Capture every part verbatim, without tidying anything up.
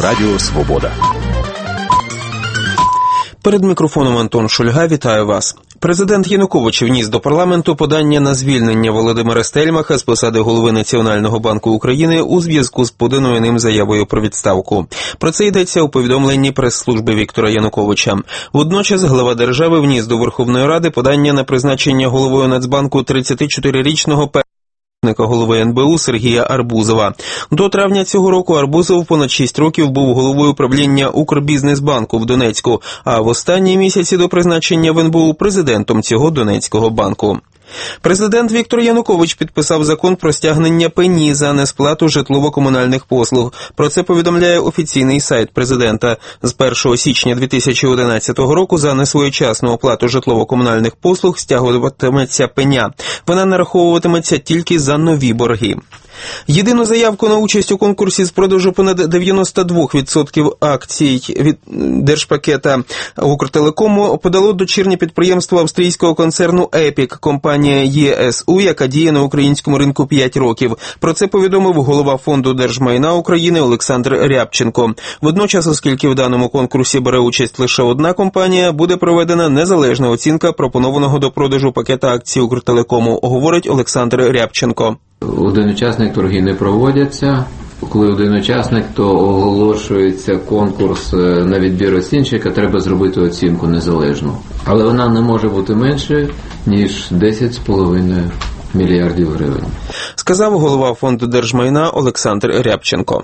Радіо Свобода. Перед мікрофоном Антон Шульга. Вітаю вас. Президент Янукович вніс до парламенту подання на звільнення Володимира Стельмаха з посади голови Національного банку України у зв'язку з поданою ним заявою про відставку. Про це йдеться у повідомленні прес-служби Віктора Януковича. Водночас глава держави вніс до Верховної Ради подання на призначення головою Нацбанку тридцятичотирирічного голови ен бе у Сергія Арбузова. До травня цього року Арбузов понад шість років був головою управління Укрбізнесбанку в Донецьку, а в останні місяці до призначення в ен бе у президентом цього Донецького банку. Президент Віктор Янукович підписав закон про стягнення пені за несплату житлово-комунальних послуг. Про це повідомляє офіційний сайт президента. З першого січня дві тисячі одинадцятого року за несвоєчасну оплату житлово-комунальних послуг стягуватиметься пеня. Вона нараховуватиметься тільки за нові борги. Єдину заявку на участь у конкурсі з продажу понад дев'яносто два відсотки акцій від держпакета Укртелекому подало дочірнє підприємство австрійського концерну «Епік», компанія є ес у, яка діє на українському ринку п'ять років. Про це повідомив голова Фонду держмайна України Олександр Рябченко. Водночас, оскільки в даному конкурсі бере участь лише одна компанія, буде проведена незалежна оцінка пропонованого до продажу пакета акцій Укртелекому, говорить Олександр Рябченко. Один учасник торги не проводяться. Коли один учасник, то оголошується конкурс на відбір оцінщика, треба зробити оцінку незалежну. Але вона не може бути менше, ніж десять з половиною мільярдів гривень. Сказав голова Фонду держмайна Олександр Рябченко.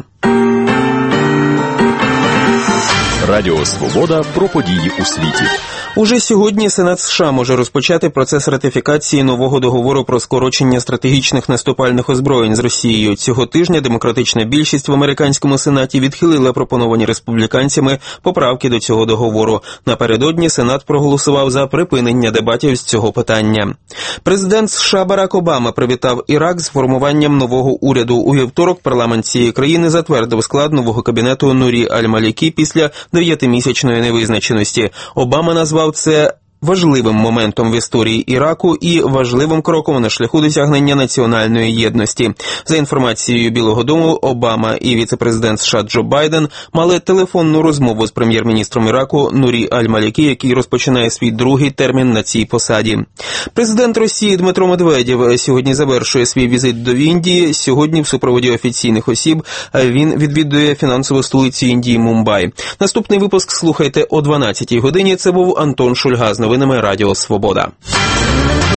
Радіо Свобода про події у світі. Уже сьогодні Сенат США може розпочати процес ратифікації нового договору про скорочення стратегічних наступальних озброєнь з Росією. Цього тижня демократична більшість в американському Сенаті відхилила пропоновані республіканцями поправки до цього договору. Напередодні Сенат проголосував за припинення дебатів з цього питання. Президент США Барак Обама привітав Ірак з формуванням нового уряду. У вівторок парламент цієї країни затвердив склад нового кабінету Нурі Аль-Малікі після дев'ятимісячної невизначеності. Обама назвав це важливим моментом в історії Іраку і важливим кроком на шляху досягнення національної єдності. За інформацією Білого дому, Обама і віце-президент США Джо Байден мали телефонну розмову з прем'єр-міністром Іраку Нурі Аль-Малікі, який розпочинає свій другий термін на цій посаді. Президент Росії Дмитро Медведєв сьогодні завершує свій візит до Індії. Сьогодні в супроводі офіційних осіб він відвідує фінансову столицю Індії Мумбай. Наступний випуск слухайте о дванадцятій годині. Це був Антон Шульга з новинами Радіо Свобода.